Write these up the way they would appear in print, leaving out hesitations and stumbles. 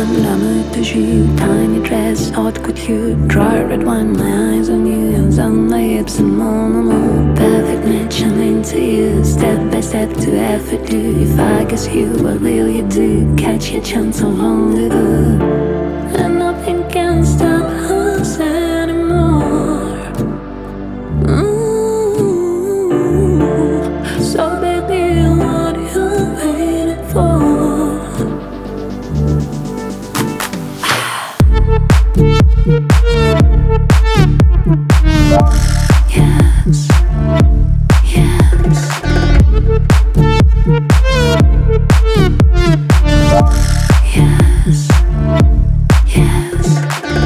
L'amour de jus, tiny dress, haute couture, dry red wine, my eyes on you, hands on my hips and mon amour. Perfect match, I'm into you, step by step to effort do. If I guess you, what will you do? Catch your chance of rendezvous, and nothing can stop us anymore. So baby, what you waiting for? Yes, yes. Yes, yes.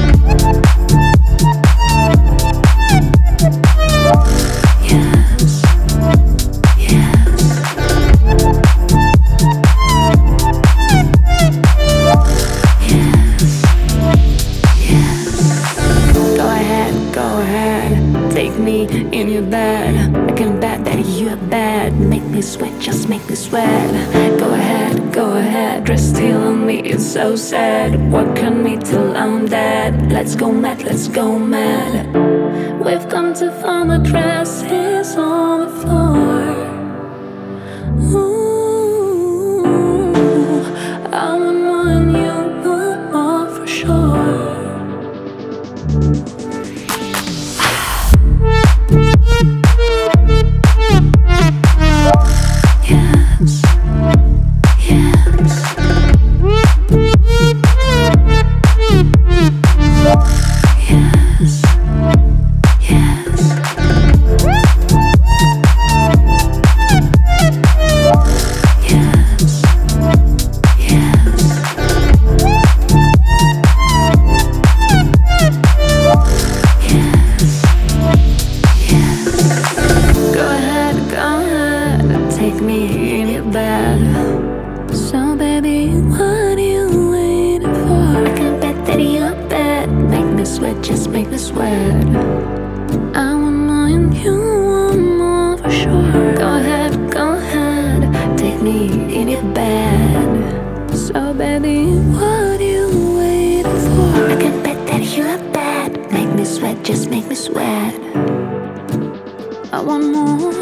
Yes, yes. Go ahead, take me in your bed. I can bet that you're bad. Make me sweat, just make me sweat. Go ahead, dress still on me, it's so sad. Work on me till I'm dead. Let's go mad, let's go mad. We've come too far, my dress is on the floor. Ooh, I want more and you want more for sure. Yes, yes. Yes, yes. Yes, yes. Yes, yes. Go ahead, take me in your bed. So baby, what are you waiting for? I can bet that you're bad. Make me sweat, just make me sweat. I want more and you want more for sure. Go ahead, take me in your bed. So baby, what are you waiting for? I can bet that you're bad. Make me sweat, just make me sweat. I want more.